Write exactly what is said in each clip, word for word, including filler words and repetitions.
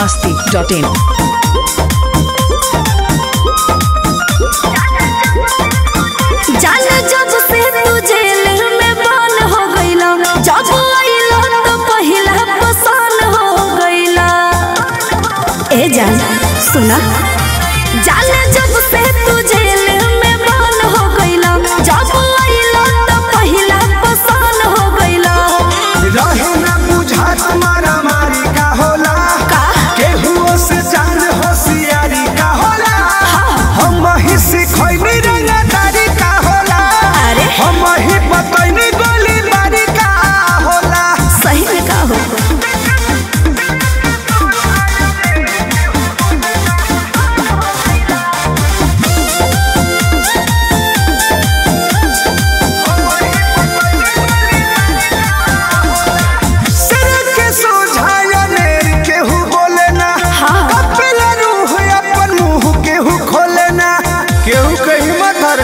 masti dot in. जाने जब से तू जेल में बंद हो गईला, जब आइला तो पहिला पसंद हो गईला। ए जान सुना, जाने जब से तू जेल में बंद हो गईला, जब आइला तो पहिला पसंद हो गईला। रहे ना बुझा तुम्हारा मारी का होला का केहुओ से जान होशियारी का होला। हम ही सिखैनी रंगदारी का होला, अरे हम ही बतैनी गोली बारी का होला। सही में का हो सिर के सोझाया नेर केहू बोले ना, हाँ। कपिला रूह अपन मुंह केहू खोले ना। केहू कहीं मत रे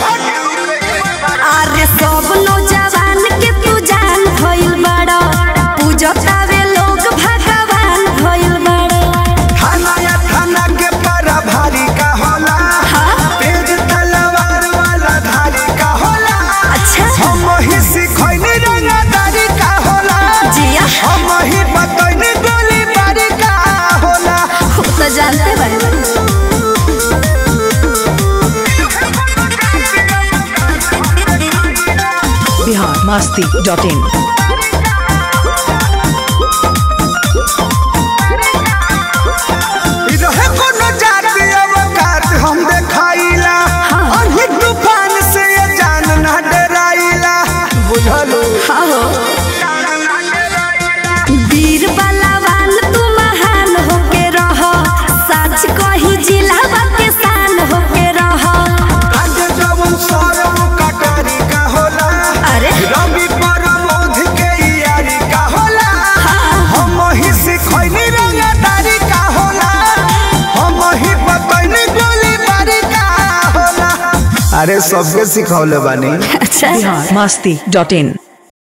अरे सब नौजवान के तू जान भइल बड़ा, पूजतावे लोग भगवान भइल बड़ा। थाना या थाना के पारा भारी का होला, हाँ। तेज तलवार वाला धारी का होला। अच्छा हम ही सिखैनी रंगदारी का होला, जिया हम ही बतैनी गोली बारी का होला। वो तो जानते बारे Bihar masti dot in. इ रहे कोनो जाति अवकाश हम देखाइला, हाँ। अहि तूफान से ये जान ना डराइला। बुझलो हाँ हो वीर बलवान तू महान होके रह, सच कही जिलावा के शान होके रह। आज जवन सरम कटारी का होला, अरे रवि परमोध के यारी का होला। हम ही सिखैनी रंगदारी का होला, हम ही बतैनी गोली बारी का होला। अरे सबके सिखौले बानी। अच्छा Bihar masti dot in.